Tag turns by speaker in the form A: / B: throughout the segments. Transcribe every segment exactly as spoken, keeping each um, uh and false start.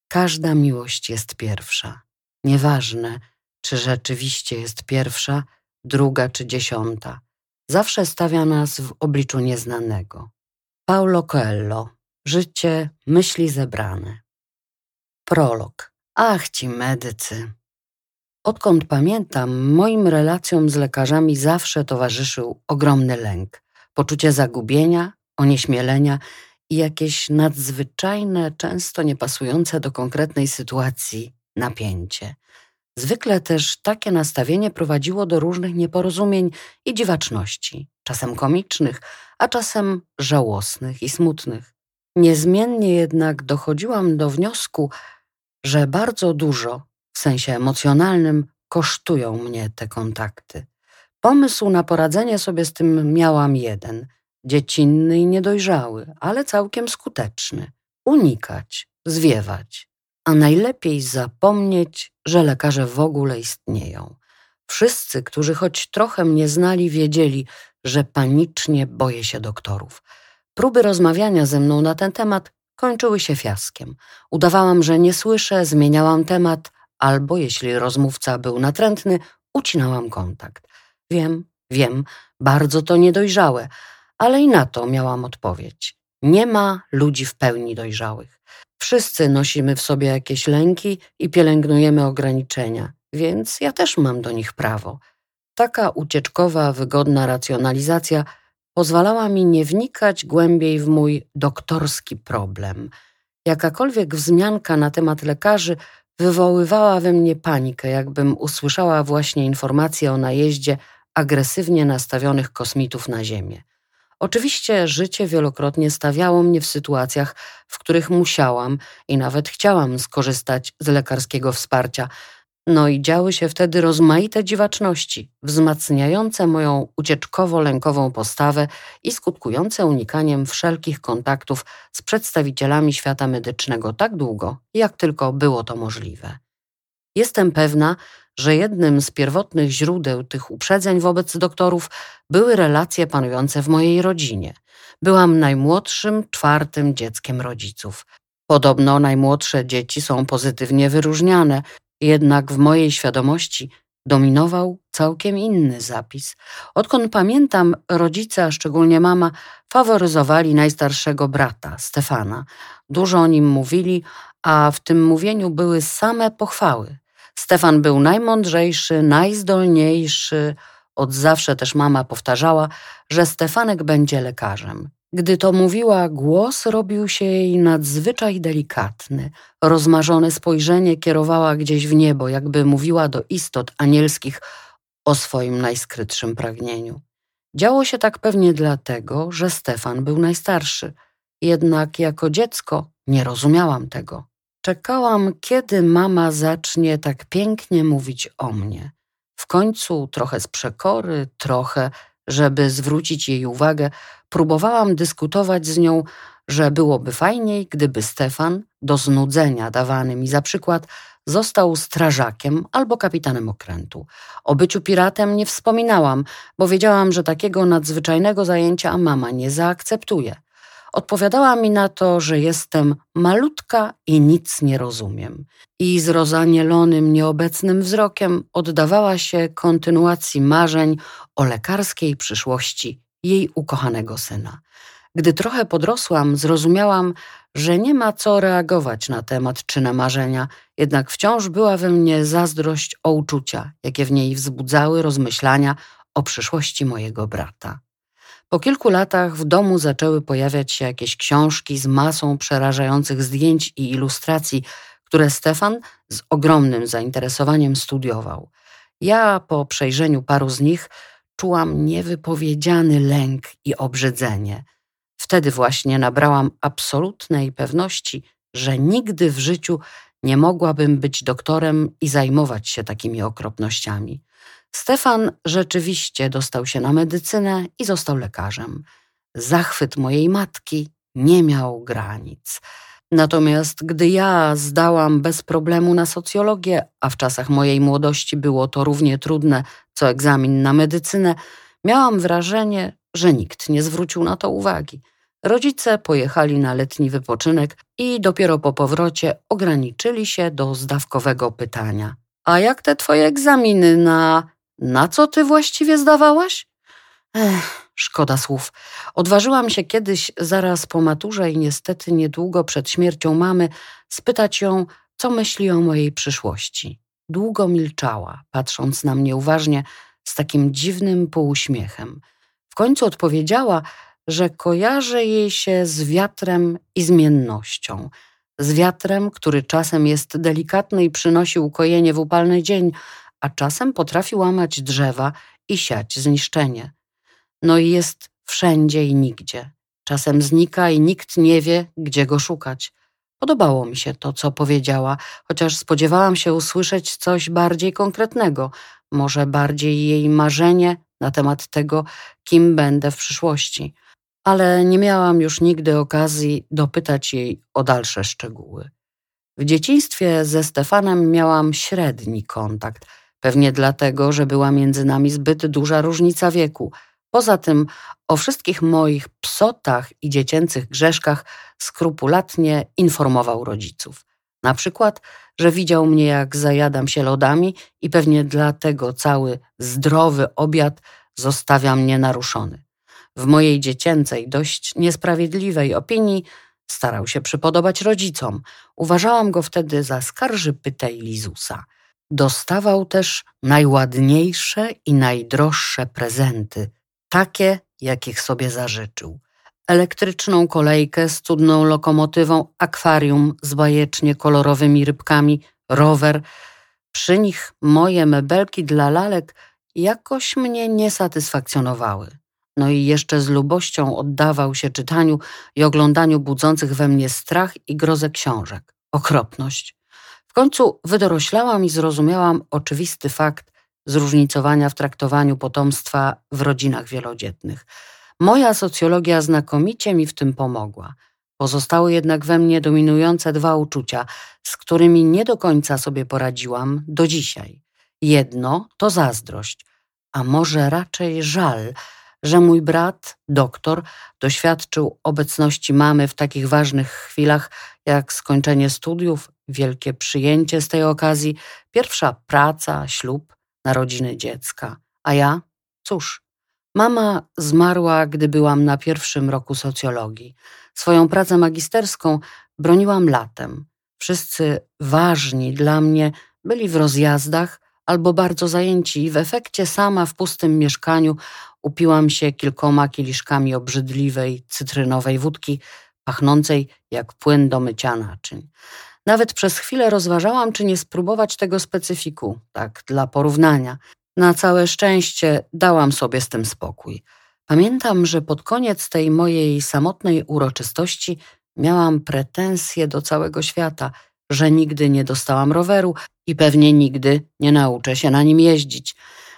A: Każda miłość jest pierwsza. Nieważne, czy rzeczywiście jest pierwsza, druga czy dziesiąta. Zawsze stawia nas w obliczu nieznanego. Paulo Coelho. Życie, myśli zebrane. Prolog. Ach ci medycy. Odkąd pamiętam, moim relacjom z lekarzami zawsze towarzyszył ogromny lęk, poczucie zagubienia, onieśmielenia i jakieś nadzwyczajne, często niepasujące do konkretnej sytuacji napięcie. Zwykle też takie nastawienie prowadziło do różnych nieporozumień i dziwaczności, czasem komicznych, a czasem żałosnych i smutnych. Niezmiennie jednak dochodziłam do wniosku, że bardzo dużo, w sensie emocjonalnym, kosztują mnie te kontakty. Pomysł na poradzenie sobie z tym miałam jeden, dziecinny i niedojrzały, ale całkiem skuteczny. Unikać, zwiewać, a najlepiej zapomnieć, że lekarze w ogóle istnieją. Wszyscy, którzy choć trochę mnie znali, wiedzieli, że panicznie boję się doktorów. Próby rozmawiania ze mną na ten temat kończyły się fiaskiem. Udawałam, że nie słyszę, zmieniałam temat, albo jeśli rozmówca był natrętny, ucinałam kontakt. Wiem, wiem, bardzo to niedojrzałe, ale i na to miałam odpowiedź. Nie ma ludzi w pełni dojrzałych. Wszyscy nosimy w sobie jakieś lęki i pielęgnujemy ograniczenia, więc ja też mam do nich prawo. Taka ucieczkowa, wygodna racjonalizacja pozwalała mi nie wnikać głębiej w mój doktorski problem. Jakakolwiek wzmianka na temat lekarzy wywoływała we mnie panikę, jakbym usłyszała właśnie informację o najeździe agresywnie nastawionych kosmitów na Ziemię. Oczywiście życie wielokrotnie stawiało mnie w sytuacjach, w których musiałam i nawet chciałam skorzystać z lekarskiego wsparcia. No i działy się wtedy rozmaite dziwaczności, wzmacniające moją ucieczkowo-lękową postawę i skutkujące unikaniem wszelkich kontaktów z przedstawicielami świata medycznego tak długo, jak tylko było to możliwe. Jestem pewna, że jednym z pierwotnych źródeł tych uprzedzeń wobec doktorów były relacje panujące w mojej rodzinie. Byłam najmłodszym, czwartym dzieckiem rodziców. Podobno najmłodsze dzieci są pozytywnie wyróżniane, jednak w mojej świadomości dominował całkiem inny zapis. Odkąd pamiętam, rodzice, a szczególnie mama, faworyzowali najstarszego brata, Stefana. Dużo o nim mówili, a w tym mówieniu były same pochwały. Stefan był najmądrzejszy, najzdolniejszy. Od zawsze też mama powtarzała, że Stefanek będzie lekarzem. Gdy to mówiła, głos robił się jej nadzwyczaj delikatny. Rozmarzone spojrzenie kierowała gdzieś w niebo, jakby mówiła do istot anielskich o swoim najskrytszym pragnieniu. Działo się tak pewnie dlatego, że Stefan był najstarszy. Jednak jako dziecko nie rozumiałam tego. Czekałam, kiedy mama zacznie tak pięknie mówić o mnie. W końcu trochę z przekory, trochę, żeby zwrócić jej uwagę, próbowałam dyskutować z nią, że byłoby fajniej, gdyby Stefan, do znudzenia dawany mi za przykład, został strażakiem albo kapitanem okrętu. O byciu piratem nie wspominałam, bo wiedziałam, że takiego nadzwyczajnego zajęcia mama nie zaakceptuje. Odpowiadała mi na to, że jestem malutka i nic nie rozumiem. I z rozanielonym, nieobecnym wzrokiem oddawała się kontynuacji marzeń o lekarskiej przyszłości jej ukochanego syna. Gdy trochę podrosłam, zrozumiałam, że nie ma co reagować na temat czy na marzenia, jednak wciąż była we mnie zazdrość o uczucia, jakie w niej wzbudzały rozmyślania o przyszłości mojego brata. Po kilku latach w domu zaczęły pojawiać się jakieś książki z masą przerażających zdjęć i ilustracji, które Stefan z ogromnym zainteresowaniem studiował. Ja po przejrzeniu paru z nich czułam niewypowiedziany lęk i obrzydzenie. Wtedy właśnie nabrałam absolutnej pewności, że nigdy w życiu nie mogłabym być doktorem i zajmować się takimi okropnościami. Stefan rzeczywiście dostał się na medycynę i został lekarzem. Zachwyt mojej matki nie miał granic. Natomiast gdy ja zdałam bez problemu na socjologię, a w czasach mojej młodości było to równie trudne co egzamin na medycynę, miałam wrażenie, że nikt nie zwrócił na to uwagi. Rodzice pojechali na letni wypoczynek i dopiero po powrocie ograniczyli się do zdawkowego pytania. A jak te twoje egzaminy na... Na co ty właściwie zdawałaś? Ech, szkoda słów. Odważyłam się kiedyś zaraz po maturze i niestety niedługo przed śmiercią mamy spytać ją, co myśli o mojej przyszłości. Długo milczała, patrząc na mnie uważnie z takim dziwnym półuśmiechem. W końcu odpowiedziała, że kojarzy jej się z wiatrem i zmiennością. Z wiatrem, który czasem jest delikatny i przynosi ukojenie w upalny dzień, a czasem potrafi łamać drzewa i siać zniszczenie. No i jest wszędzie i nigdzie. Czasem znika i nikt nie wie, gdzie go szukać. Podobało mi się to, co powiedziała, chociaż spodziewałam się usłyszeć coś bardziej konkretnego, może bardziej jej marzenie na temat tego, kim będę w przyszłości. Ale nie miałam już nigdy okazji dopytać jej o dalsze szczegóły. W dzieciństwie ze Stefanem miałam średni kontakt, pewnie dlatego, że była między nami zbyt duża różnica wieku. Poza tym o wszystkich moich psotach i dziecięcych grzeszkach skrupulatnie informował rodziców. Na przykład, że widział mnie, jak zajadam się lodami i pewnie dlatego cały zdrowy obiad zostawia mnie naruszony. W mojej dziecięcej, dość niesprawiedliwej opinii starał się przypodobać rodzicom. Uważałam go wtedy za skarżypytę i lizusa. Dostawał też najładniejsze i najdroższe prezenty, takie, jakich sobie zażyczył. Elektryczną kolejkę z cudną lokomotywą, akwarium z bajecznie kolorowymi rybkami, rower. Przy nich moje mebelki dla lalek jakoś mnie nie satysfakcjonowały. No i jeszcze z lubością oddawał się czytaniu i oglądaniu budzących we mnie strach i grozę książek. Okropność. W końcu wydoroślałam i zrozumiałam oczywisty fakt zróżnicowania w traktowaniu potomstwa w rodzinach wielodzietnych. Moja socjologia znakomicie mi w tym pomogła. Pozostały jednak we mnie dominujące dwa uczucia, z którymi nie do końca sobie poradziłam do dzisiaj. Jedno to zazdrość, a może raczej żal, że mój brat, doktor, doświadczył obecności mamy w takich ważnych chwilach jak skończenie studiów, wielkie przyjęcie z tej okazji, pierwsza praca, ślub, narodziny dziecka. A ja? Cóż, mama zmarła, gdy byłam na pierwszym roku socjologii. Swoją pracę magisterską broniłam latem. Wszyscy ważni dla mnie byli w rozjazdach albo bardzo zajęci i w efekcie sama w pustym mieszkaniu upiłam się kilkoma kieliszkami obrzydliwej, cytrynowej wódki, pachnącej jak płyn do mycia naczyń. Nawet przez chwilę rozważałam, czy nie spróbować tego specyfiku, tak dla porównania. Na całe szczęście dałam sobie z tym spokój. Pamiętam, że pod koniec tej mojej samotnej uroczystości miałam pretensje do całego świata, że nigdy nie dostałam roweru i pewnie nigdy nie nauczę się na nim jeździć.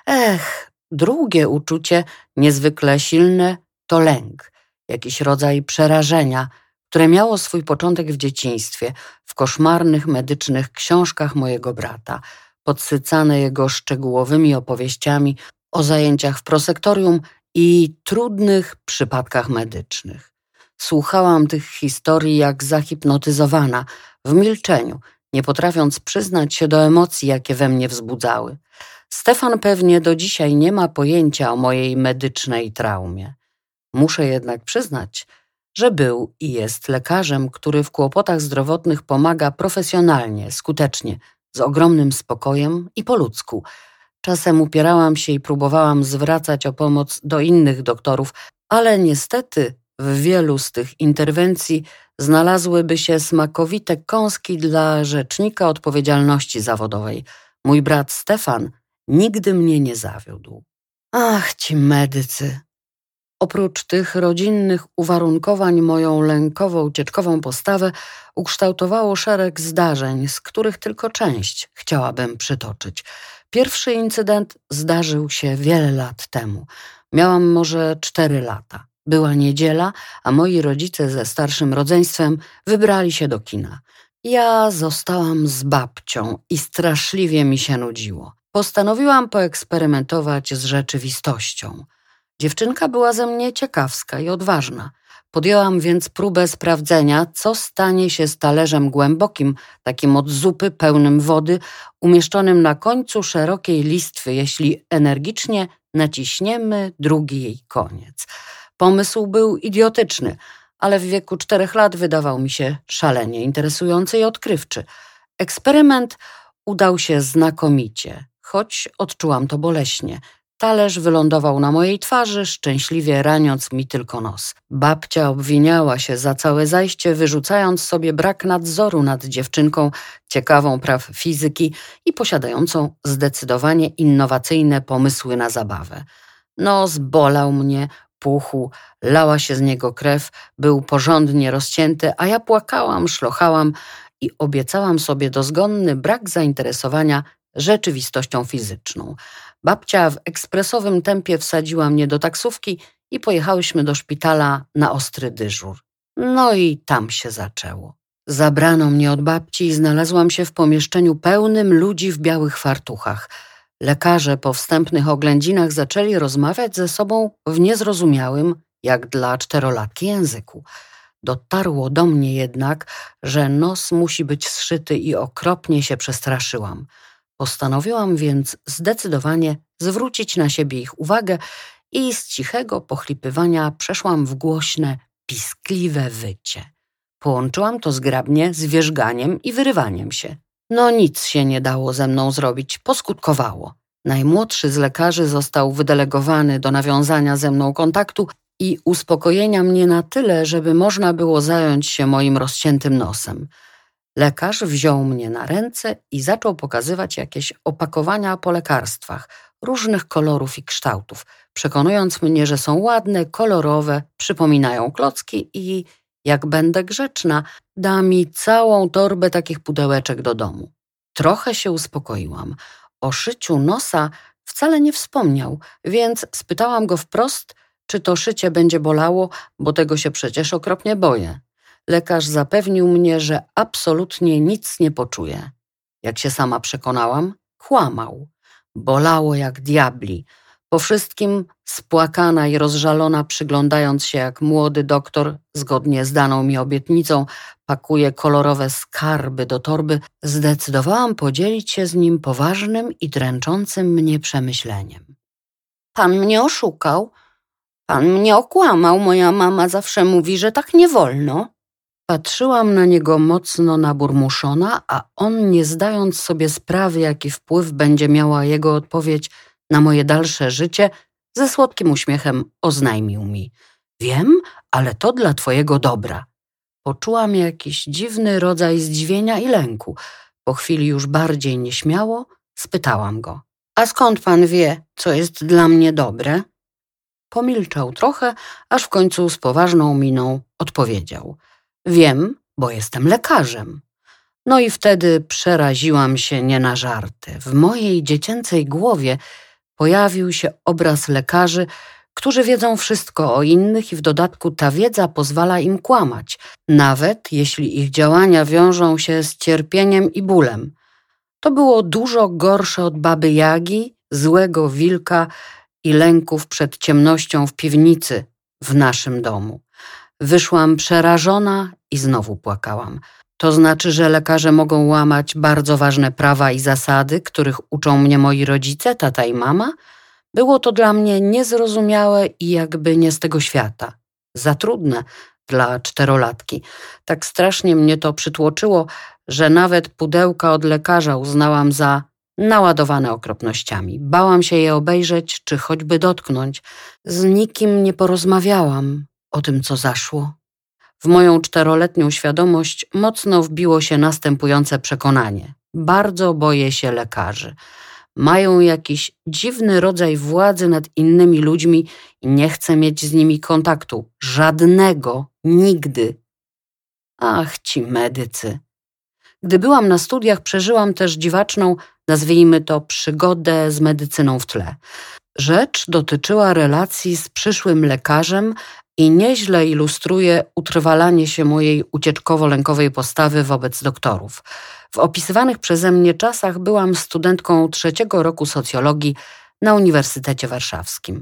A: Ech, drugie uczucie, niezwykle silne, to lęk, jakiś rodzaj przerażenia, które miało swój początek w dzieciństwie, w koszmarnych medycznych książkach mojego brata, podsycane jego szczegółowymi opowieściami o zajęciach w prosektorium i trudnych przypadkach medycznych. Słuchałam tych historii jak zahipnotyzowana, w milczeniu, nie potrafiąc przyznać się do emocji, jakie we mnie wzbudzały. Stefan pewnie do dzisiaj nie ma pojęcia o mojej medycznej traumie. Muszę jednak przyznać, że był i jest lekarzem, który w kłopotach zdrowotnych pomaga profesjonalnie, skutecznie, z ogromnym spokojem i po ludzku. Czasem upierałam się i próbowałam zwracać o pomoc do innych doktorów, ale niestety w wielu z tych interwencji znalazłyby się smakowite kąski dla rzecznika odpowiedzialności zawodowej. Mój brat Stefan nigdy mnie nie zawiódł. Ach, ci medycy! Oprócz tych rodzinnych uwarunkowań moją lękowo-ucieczkową postawę ukształtowało szereg zdarzeń, z których tylko część chciałabym przytoczyć. Pierwszy incydent zdarzył się wiele lat temu. Miałam może cztery lata. Była niedziela, a moi rodzice ze starszym rodzeństwem wybrali się do kina. Ja zostałam z babcią i straszliwie mi się nudziło. Postanowiłam poeksperymentować z rzeczywistością. Dziewczynka była ze mnie ciekawska i odważna. Podjęłam więc próbę sprawdzenia, co stanie się z talerzem głębokim, takim od zupy, pełnym wody, umieszczonym na końcu szerokiej listwy, jeśli energicznie naciśniemy drugi jej koniec. Pomysł był idiotyczny, ale w wieku czterech lat wydawał mi się szalenie interesujący i odkrywczy. Eksperyment udał się znakomicie, choć odczułam to boleśnie. Talerz wylądował na mojej twarzy, szczęśliwie raniąc mi tylko nos. Babcia obwiniała się za całe zajście, wyrzucając sobie brak nadzoru nad dziewczynką ciekawą praw fizyki i posiadającą zdecydowanie innowacyjne pomysły na zabawę. Nos bolał mnie, puchł, lała się z niego krew, był porządnie rozcięty, a ja płakałam, szlochałam i obiecałam sobie dozgonny brak zainteresowania rzeczywistością fizyczną. Babcia w ekspresowym tempie wsadziła mnie do taksówki i pojechałyśmy do szpitala na ostry dyżur. No i tam się zaczęło. Zabrano mnie od babci i znalazłam się w pomieszczeniu pełnym ludzi w białych fartuchach. Lekarze po wstępnych oględzinach zaczęli rozmawiać ze sobą w niezrozumiałym, jak dla czterolatki, języku. Dotarło do mnie jednak, że nos musi być zszyty i okropnie się przestraszyłam. Postanowiłam więc zdecydowanie zwrócić na siebie ich uwagę i z cichego pochlipywania przeszłam w głośne, piskliwe wycie. Połączyłam to zgrabnie z wierzganiem i wyrywaniem się. No nic się nie dało ze mną zrobić, poskutkowało. Najmłodszy z lekarzy został wydelegowany do nawiązania ze mną kontaktu i uspokojenia mnie na tyle, żeby można było zająć się moim rozciętym nosem. Lekarz wziął mnie na ręce i zaczął pokazywać jakieś opakowania po lekarstwach, różnych kolorów i kształtów, przekonując mnie, że są ładne, kolorowe, przypominają klocki i, jak będę grzeczna, da mi całą torbę takich pudełeczek do domu. Trochę się uspokoiłam. O szyciu nosa wcale nie wspomniał, więc spytałam go wprost, czy to szycie będzie bolało, bo tego się przecież okropnie boję. Lekarz zapewnił mnie, że absolutnie nic nie poczuje. Jak się sama przekonałam, kłamał. Bolało jak diabli. Po wszystkim spłakana i rozżalona, przyglądając się, jak młody doktor, zgodnie z daną mi obietnicą, pakuje kolorowe skarby do torby, zdecydowałam podzielić się z nim poważnym i dręczącym mnie przemyśleniem. Pan mnie oszukał. Pan mnie okłamał. Moja mama zawsze mówi, że tak nie wolno. Patrzyłam na niego mocno naburmuszona, a on, nie zdając sobie sprawy, jaki wpływ będzie miała jego odpowiedź na moje dalsze życie, ze słodkim uśmiechem oznajmił mi: wiem, ale to dla twojego dobra. Poczułam jakiś dziwny rodzaj zdziwienia i lęku. Po chwili już bardziej nieśmiało spytałam go: a skąd pan wie, co jest dla mnie dobre? Pomilczał trochę, aż w końcu z poważną miną odpowiedział: wiem, bo jestem lekarzem. No i wtedy przeraziłam się nie na żarty. W mojej dziecięcej głowie pojawił się obraz lekarzy, którzy wiedzą wszystko o innych i w dodatku ta wiedza pozwala im kłamać, nawet jeśli ich działania wiążą się z cierpieniem i bólem. To było dużo gorsze od baby Jagi, złego wilka i lęków przed ciemnością w piwnicy w naszym domu. Wyszłam przerażona i znowu płakałam. To znaczy, że lekarze mogą łamać bardzo ważne prawa i zasady, których uczą mnie moi rodzice, tata i mama? Było to dla mnie niezrozumiałe i jakby nie z tego świata. Za trudne dla czterolatki. Tak strasznie mnie to przytłoczyło, że nawet pudełka od lekarza uznałam za naładowane okropnościami. Bałam się je obejrzeć, czy choćby dotknąć. Z nikim nie porozmawiałam o tym, co zaszło. W moją czteroletnią świadomość mocno wbiło się następujące przekonanie. Bardzo boję się lekarzy. Mają jakiś dziwny rodzaj władzy nad innymi ludźmi i nie chcę mieć z nimi kontaktu. Żadnego. Nigdy. Ach, ci medycy. Gdy byłam na studiach, przeżyłam też dziwaczną, nazwijmy to, przygodę z medycyną w tle. Rzecz dotyczyła relacji z przyszłym lekarzem i nieźle ilustruje utrwalanie się mojej ucieczkowo-lękowej postawy wobec doktorów. W opisywanych przeze mnie czasach byłam studentką trzeciego roku socjologii na Uniwersytecie Warszawskim.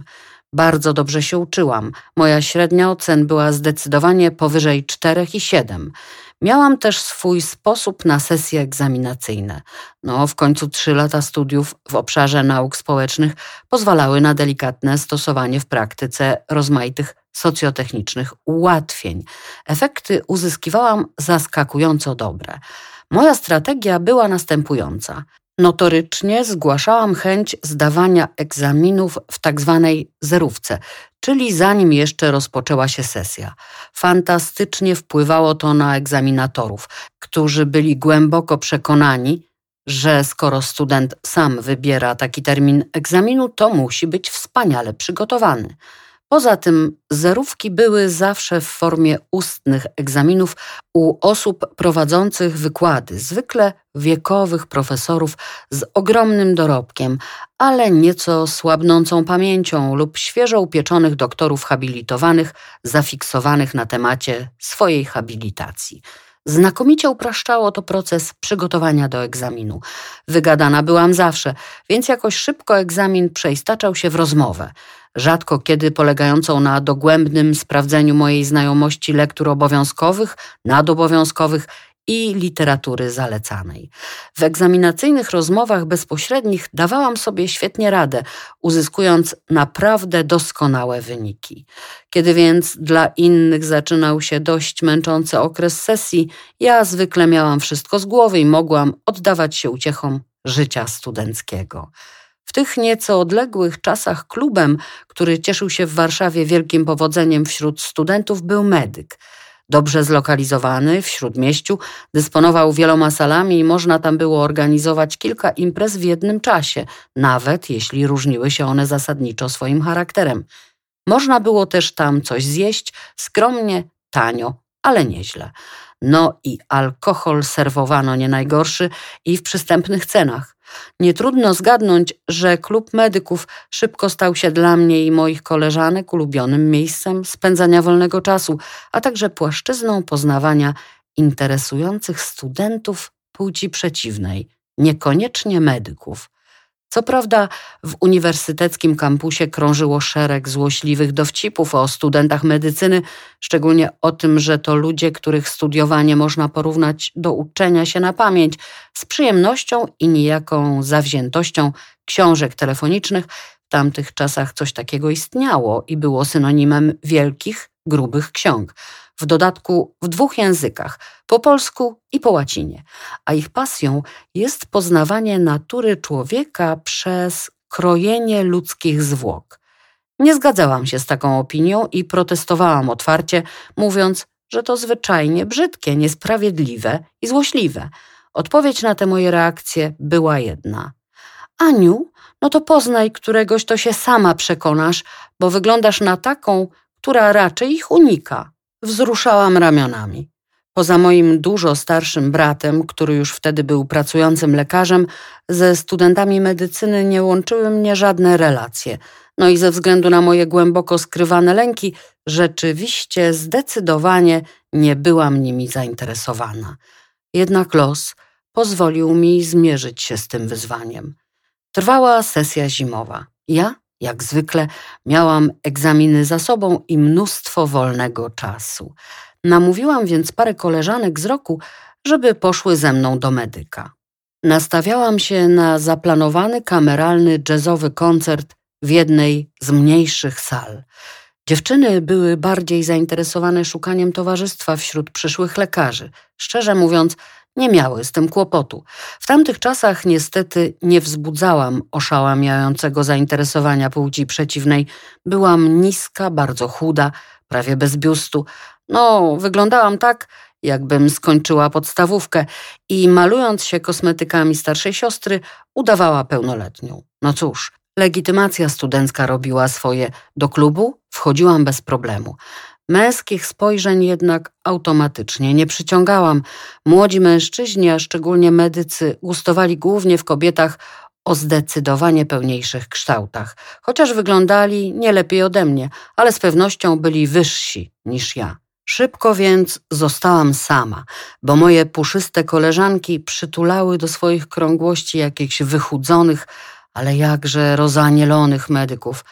A: Bardzo dobrze się uczyłam. Moja średnia ocen była zdecydowanie powyżej czterech i siedem. Miałam też swój sposób na sesje egzaminacyjne. No, w końcu trzy lata studiów w obszarze nauk społecznych pozwalały na delikatne stosowanie w praktyce rozmaitych socjotechnicznych ułatwień. Efekty uzyskiwałam zaskakująco dobre. Moja strategia była następująca. Notorycznie zgłaszałam chęć zdawania egzaminów w tak zwanej zerówce, czyli zanim jeszcze rozpoczęła się sesja. Fantastycznie wpływało to na egzaminatorów, którzy byli głęboko przekonani, że skoro student sam wybiera taki termin egzaminu, to musi być wspaniale przygotowany. Poza tym zerówki były zawsze w formie ustnych egzaminów u osób prowadzących wykłady, zwykle wiekowych profesorów z ogromnym dorobkiem, ale nieco słabnącą pamięcią lub świeżo upieczonych doktorów habilitowanych zafiksowanych na temacie swojej habilitacji. Znakomicie upraszczało to proces przygotowania do egzaminu. Wygadana byłam zawsze, więc jakoś szybko egzamin przeistaczał się w rozmowę. Rzadko kiedy polegającą na dogłębnym sprawdzeniu mojej znajomości lektur obowiązkowych, nadobowiązkowych i literatury zalecanej. W egzaminacyjnych rozmowach bezpośrednich dawałam sobie świetnie radę, uzyskując naprawdę doskonałe wyniki. Kiedy więc dla innych zaczynał się dość męczący okres sesji, ja zwykle miałam wszystko z głowy i mogłam oddawać się uciechom życia studenckiego. W tych nieco odległych czasach klubem, który cieszył się w Warszawie wielkim powodzeniem wśród studentów, był medyk. Dobrze zlokalizowany w śródmieściu, dysponował wieloma salami i można tam było organizować kilka imprez w jednym czasie, nawet jeśli różniły się one zasadniczo swoim charakterem. Można było też tam coś zjeść, skromnie, tanio, ale nieźle. No i alkohol serwowano nie najgorszy i w przystępnych cenach. Nie trudno zgadnąć, że klub medyków szybko stał się dla mnie i moich koleżanek ulubionym miejscem spędzania wolnego czasu, a także płaszczyzną poznawania interesujących studentów płci przeciwnej, niekoniecznie medyków. Co prawda w uniwersyteckim kampusie krążyło szereg złośliwych dowcipów o studentach medycyny, szczególnie o tym, że to ludzie, których studiowanie można porównać do uczenia się na pamięć, z przyjemnością i niejaką zawziętością książek telefonicznych. W tamtych czasach coś takiego istniało i było synonimem wielkich, grubych ksiąg. W dodatku w dwóch językach, po polsku i po łacinie, a ich pasją jest poznawanie natury człowieka przez krojenie ludzkich zwłok. Nie zgadzałam się z taką opinią i protestowałam otwarcie, mówiąc, że to zwyczajnie brzydkie, niesprawiedliwe i złośliwe. Odpowiedź na te moje reakcje była jedna. Aniu, no to poznaj któregoś, to się sama przekonasz, bo wyglądasz na taką, która raczej ich unika. Wzruszałam ramionami. Poza moim dużo starszym bratem, który już wtedy był pracującym lekarzem, ze studentami medycyny nie łączyły mnie żadne relacje. No i ze względu na moje głęboko skrywane lęki, rzeczywiście zdecydowanie nie byłam nimi zainteresowana. Jednak los pozwolił mi zmierzyć się z tym wyzwaniem. Trwała sesja zimowa. Ja, jak zwykle, miałam egzaminy za sobą i mnóstwo wolnego czasu. Namówiłam więc parę koleżanek z roku, żeby poszły ze mną do medyka. Nastawiałam się na zaplanowany kameralny jazzowy koncert w jednej z mniejszych sal. Dziewczyny były bardziej zainteresowane szukaniem towarzystwa wśród przyszłych lekarzy. Szczerze mówiąc, nie miały z tym kłopotu. W tamtych czasach niestety nie wzbudzałam oszałamiającego zainteresowania płci przeciwnej. Byłam niska, bardzo chuda, prawie bez biustu. No, wyglądałam tak, jakbym skończyła podstawówkę i malując się kosmetykami starszej siostry, udawała pełnoletnią. No cóż, legitymacja studencka robiła swoje. Do klubu wchodziłam bez problemu. Męskich spojrzeń jednak automatycznie nie przyciągałam. Młodzi mężczyźni, a szczególnie medycy, gustowali głównie w kobietach o zdecydowanie pełniejszych kształtach, chociaż wyglądali nie lepiej ode mnie, ale z pewnością byli wyżsi niż ja. Szybko więc zostałam sama, bo moje puszyste koleżanki przytulały do swoich krągłości jakichś wychudzonych, ale jakże rozanielonych medyków.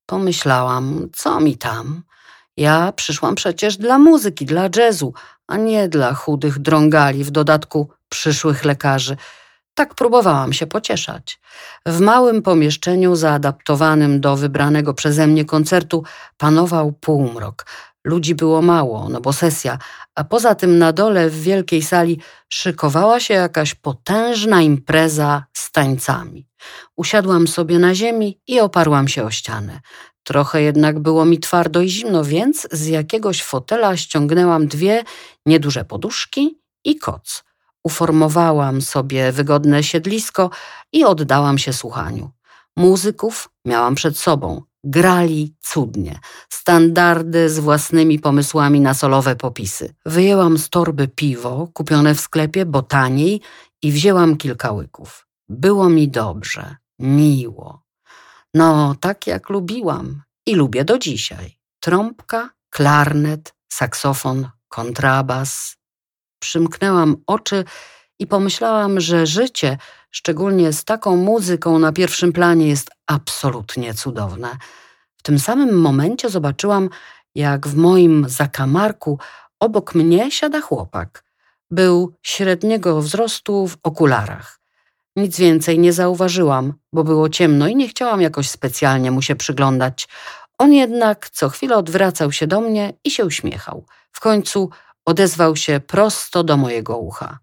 A: Pomyślałam, co mi tam? Ja przyszłam przecież dla muzyki, dla jazzu, a nie dla chudych drągali, w dodatku przyszłych lekarzy. Tak próbowałam się pocieszać. W małym pomieszczeniu zaadaptowanym do wybranego przeze mnie koncertu panował półmrok. Ludzi było mało, no bo sesja, a poza tym na dole w wielkiej sali szykowała się jakaś potężna impreza z tańcami. Usiadłam sobie na ziemi i oparłam się o ścianę. Trochę jednak było mi twardo i zimno, więc z jakiegoś fotela ściągnęłam dwie nieduże poduszki i koc. Uformowałam sobie wygodne siedlisko i oddałam się słuchaniu. Muzyków miałam przed sobą. Grali cudnie. Standardy z własnymi pomysłami na solowe popisy. Wyjęłam z torby piwo, kupione w sklepie, bo taniej, i wzięłam kilka łyków. Było mi dobrze, miło. No, tak jak lubiłam i lubię do dzisiaj. Trąbka, klarnet, saksofon, kontrabas. Przymknęłam oczy i pomyślałam, że życie, szczególnie z taką muzyką na pierwszym planie, jest absolutnie cudowne. W tym samym momencie zobaczyłam, jak w moim zakamarku obok mnie siada chłopak. Był średniego wzrostu, w okularach. Nic więcej nie zauważyłam, bo było ciemno i nie chciałam jakoś specjalnie mu się przyglądać. On jednak co chwilę odwracał się do mnie i się uśmiechał. W końcu odezwał się prosto do mojego ucha.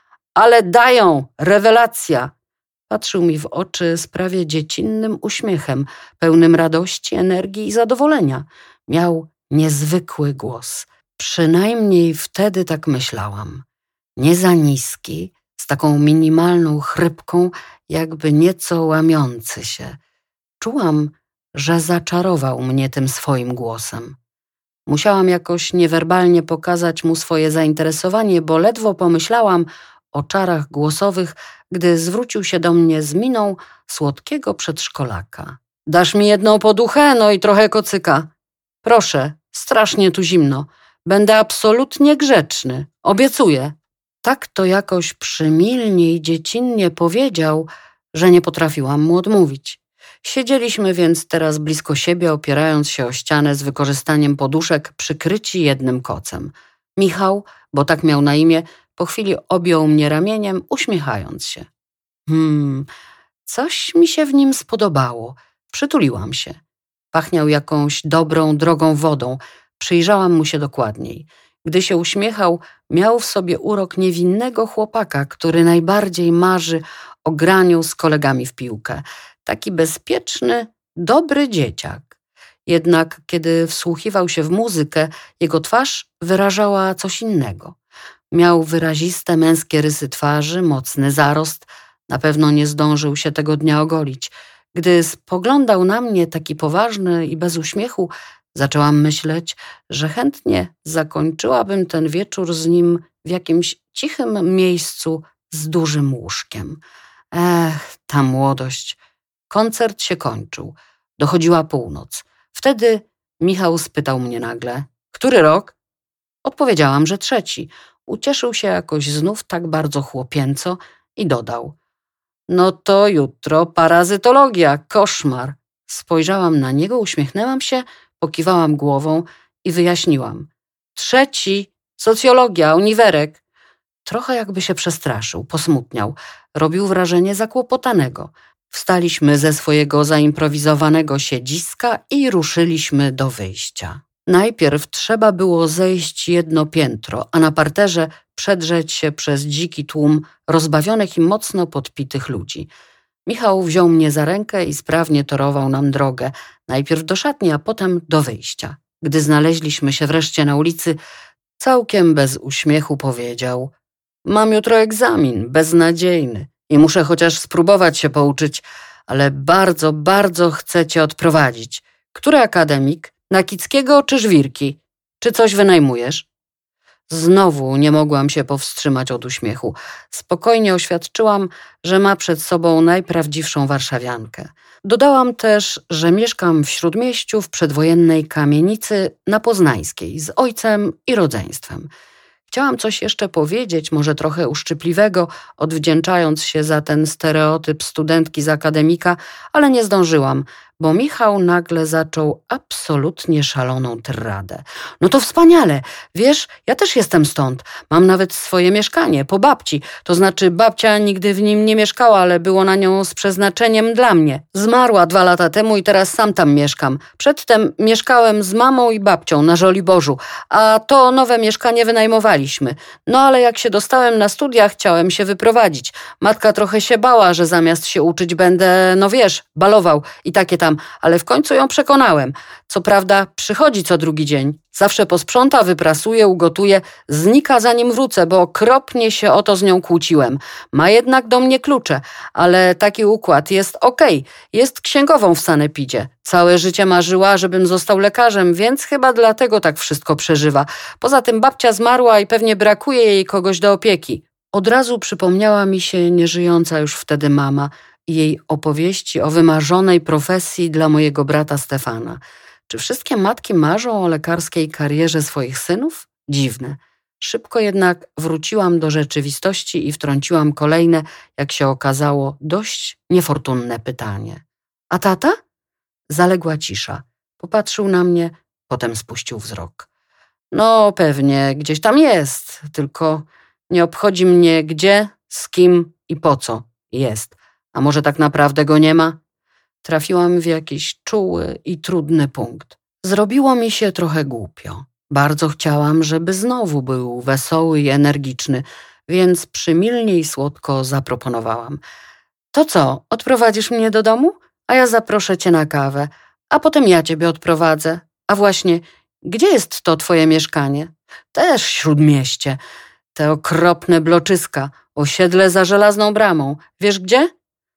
A: Ale dają! Rewelacja! Patrzył mi w oczy z prawie dziecinnym uśmiechem, pełnym radości, energii i zadowolenia. Miał niezwykły głos. Przynajmniej wtedy tak myślałam. Nie za niski, z taką minimalną chrypką, jakby nieco łamiący się. Czułam, że zaczarował mnie tym swoim głosem. Musiałam jakoś niewerbalnie pokazać mu swoje zainteresowanie, bo ledwo pomyślałam o czarach głosowych, gdy zwrócił się do mnie z miną słodkiego przedszkolaka. Dasz mi jedną poduchę, no i trochę kocyka. Proszę, strasznie tu zimno. Będę absolutnie grzeczny. Obiecuję. Tak to jakoś przymilnie i dziecinnie powiedział, że nie potrafiłam mu odmówić. Siedzieliśmy więc teraz blisko siebie, opierając się o ścianę z wykorzystaniem poduszek, przykryci jednym kocem. Michał, bo tak miał na imię, po chwili objął mnie ramieniem, uśmiechając się. Hmm, coś mi się w nim spodobało. Przytuliłam się. Pachniał jakąś dobrą, drogą wodą. Przyjrzałam mu się dokładniej. Gdy się uśmiechał, miał w sobie urok niewinnego chłopaka, który najbardziej marzy o graniu z kolegami w piłkę. Taki bezpieczny, dobry dzieciak. Jednak kiedy wsłuchiwał się w muzykę, jego twarz wyrażała coś innego. Miał wyraziste męskie rysy twarzy, mocny zarost. Na pewno nie zdążył się tego dnia ogolić. Gdy spoglądał na mnie taki poważny i bez uśmiechu, zaczęłam myśleć, że chętnie zakończyłabym ten wieczór z nim w jakimś cichym miejscu z dużym łóżkiem. Ech, ta młodość. Koncert się kończył. Dochodziła północ. Wtedy Michał spytał mnie nagle: który rok? Odpowiedziałam, że trzeci. Ucieszył się jakoś znów tak bardzo chłopięco i dodał: no to jutro parazytologia, koszmar. Spojrzałam na niego, uśmiechnęłam się, pokiwałam głową i wyjaśniłam: trzeci, socjologia, uniwerek. Trochę jakby się przestraszył, posmutniał. Robił wrażenie zakłopotanego. Wstaliśmy ze swojego zaimprowizowanego siedziska i ruszyliśmy do wyjścia. Najpierw trzeba było zejść jedno piętro, a na parterze przedrzeć się przez dziki tłum rozbawionych i mocno podpitych ludzi. Michał wziął mnie za rękę i sprawnie torował nam drogę, najpierw do szatni, a potem do wyjścia. Gdy znaleźliśmy się wreszcie na ulicy, całkiem bez uśmiechu powiedział: mam jutro egzamin, beznadziejny i muszę chociaż spróbować się pouczyć, ale bardzo, bardzo chcę cię odprowadzić. Który akademik? Nakickiego czy Żwirki? Czy coś wynajmujesz? Znowu nie mogłam się powstrzymać od uśmiechu. Spokojnie oświadczyłam, że ma przed sobą najprawdziwszą warszawiankę. Dodałam też, że mieszkam w Śródmieściu w przedwojennej kamienicy na Poznańskiej z ojcem i rodzeństwem. Chciałam coś jeszcze powiedzieć, może trochę uszczypliwego, odwdzięczając się za ten stereotyp studentki z akademika, ale nie zdążyłam, bo Michał nagle zaczął absolutnie szaloną tyradę. No to wspaniale, wiesz, ja też jestem stąd. Mam nawet swoje mieszkanie, po babci. To znaczy babcia nigdy w nim nie mieszkała, ale było na nią z przeznaczeniem dla mnie. Zmarła dwa lata temu i teraz sam tam mieszkam. Przedtem mieszkałem z mamą i babcią na Żoliborzu, a to nowe mieszkanie wynajmowaliśmy. No ale jak się dostałem na studia, chciałem się wyprowadzić. Matka trochę się bała, że zamiast się uczyć będę, no wiesz, balował i takie tam, ale w końcu ją przekonałem. Co prawda przychodzi co drugi dzień. Zawsze posprząta, wyprasuje, ugotuje, znika zanim wrócę, bo okropnie się o to z nią kłóciłem. Ma jednak do mnie klucze, ale taki układ jest okej. Jest księgową w sanepidzie. Całe życie marzyła, żebym został lekarzem, więc chyba dlatego tak wszystko przeżywa. Poza tym babcia zmarła i pewnie brakuje jej kogoś do opieki. Od razu przypomniała mi się nieżyjąca już wtedy mama i jej opowieści o wymarzonej profesji dla mojego brata Stefana. Czy wszystkie matki marzą o lekarskiej karierze swoich synów? Dziwne. Szybko jednak wróciłam do rzeczywistości i wtrąciłam kolejne, jak się okazało, dość niefortunne pytanie. A tata? Zaległa cisza. Popatrzył na mnie, potem spuścił wzrok. No pewnie, gdzieś tam jest, tylko nie obchodzi mnie gdzie, z kim i po co jest. A może tak naprawdę go nie ma? Trafiłam w jakiś czuły i trudny punkt. Zrobiło mi się trochę głupio. Bardzo chciałam, żeby znowu był wesoły i energiczny, więc przymilnie i słodko zaproponowałam. To co, odprowadzisz mnie do domu? A ja zaproszę cię na kawę, a potem ja ciebie odprowadzę. A właśnie, gdzie jest to twoje mieszkanie? Też śródmieście. Te okropne bloczyska, osiedle za żelazną bramą. Wiesz gdzie?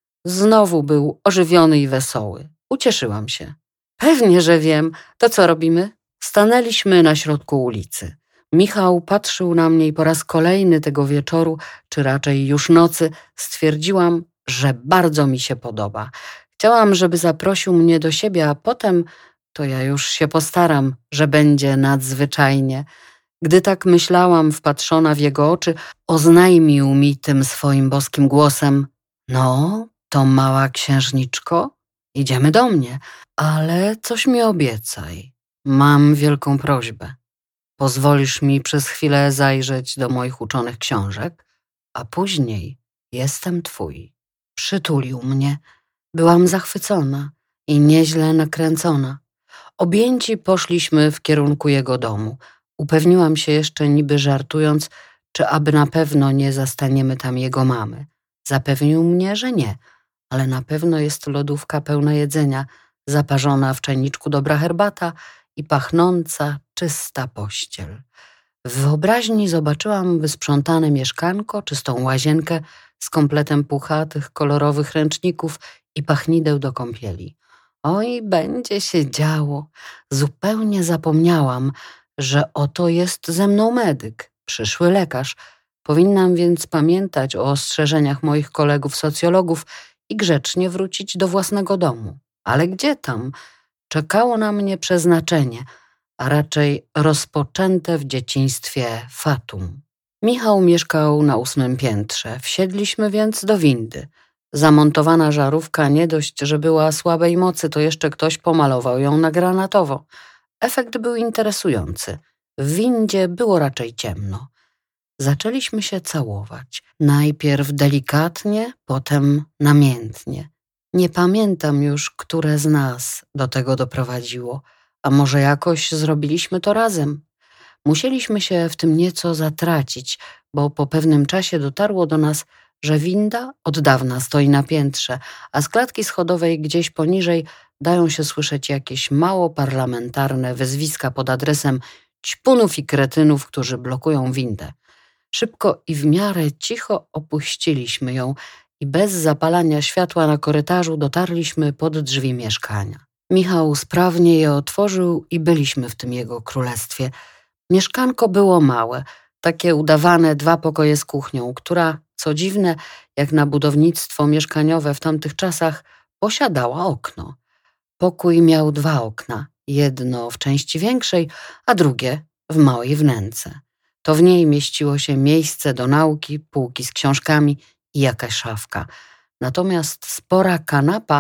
A: Znowu był ożywiony i wesoły. Ucieszyłam się. Pewnie, że wiem. To co robimy? Stanęliśmy na środku ulicy. Michał patrzył na mnie i po raz kolejny tego wieczoru, czy raczej już nocy, stwierdziłam, że bardzo mi się podoba. Chciałam, żeby zaprosił mnie do siebie, a potem to ja już się postaram, że będzie nadzwyczajnie. Gdy tak myślałam, wpatrzona w jego oczy, oznajmił mi tym swoim boskim głosem: no, to mała księżniczko, idziemy do mnie, ale coś mi obiecaj. Mam wielką prośbę. Pozwolisz mi przez chwilę zajrzeć do moich uczonych książek, a później jestem twój. Przytulił mnie. Byłam zachwycona i nieźle nakręcona. Objęci poszliśmy w kierunku jego domu. Upewniłam się jeszcze niby żartując, czy aby na pewno nie zastaniemy tam jego mamy. Zapewnił mnie, że nie, ale na pewno jest lodówka pełna jedzenia, zaparzona w czajniczku dobra herbata i pachnąca, czysta pościel. W wyobraźni zobaczyłam wysprzątane mieszkanko, czystą łazienkę z kompletem puchatych, kolorowych ręczników i pachnideł do kąpieli. Oj, będzie się działo. Zupełnie zapomniałam, że oto jest ze mną medyk, przyszły lekarz. Powinnam więc pamiętać o ostrzeżeniach moich kolegów socjologów i grzecznie wrócić do własnego domu. Ale gdzie tam? Czekało na mnie przeznaczenie, a raczej rozpoczęte w dzieciństwie fatum. Michał mieszkał na ósmym piętrze, wsiedliśmy więc do windy. Zamontowana żarówka nie dość, że była słabej mocy, to jeszcze ktoś pomalował ją na granatowo. Efekt był interesujący. W windzie było raczej ciemno. Zaczęliśmy się całować. Najpierw delikatnie, potem namiętnie. Nie pamiętam już, które z nas do tego doprowadziło, a może jakoś zrobiliśmy to razem. Musieliśmy się w tym nieco zatracić, bo po pewnym czasie dotarło do nas, że winda od dawna stoi na piętrze, a z klatki schodowej gdzieś poniżej dają się słyszeć jakieś mało parlamentarne wyzwiska pod adresem ćpunów i kretynów, którzy blokują windę. Szybko i w miarę cicho opuściliśmy ją i bez zapalania światła na korytarzu dotarliśmy pod drzwi mieszkania. Michał sprawnie je otworzył i byliśmy w tym jego królestwie. Mieszkanko było małe, takie udawane dwa pokoje z kuchnią, która, co dziwne, jak na budownictwo mieszkaniowe w tamtych czasach, posiadała okno. Pokój miał dwa okna, jedno w części większej, a drugie w małej wnęce. To w niej mieściło się miejsce do nauki, półki z książkami i jakaś szafka. Natomiast spora kanapa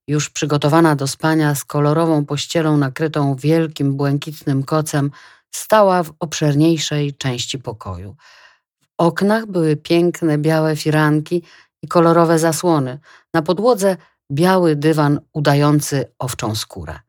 A: już przygotowana do spania z kolorową pościelą nakrytą wielkim błękitnym kocem, stała w obszerniejszej części pokoju. W oknach były piękne białe firanki i kolorowe zasłony. Na podłodze biały dywan udający owczą skórę.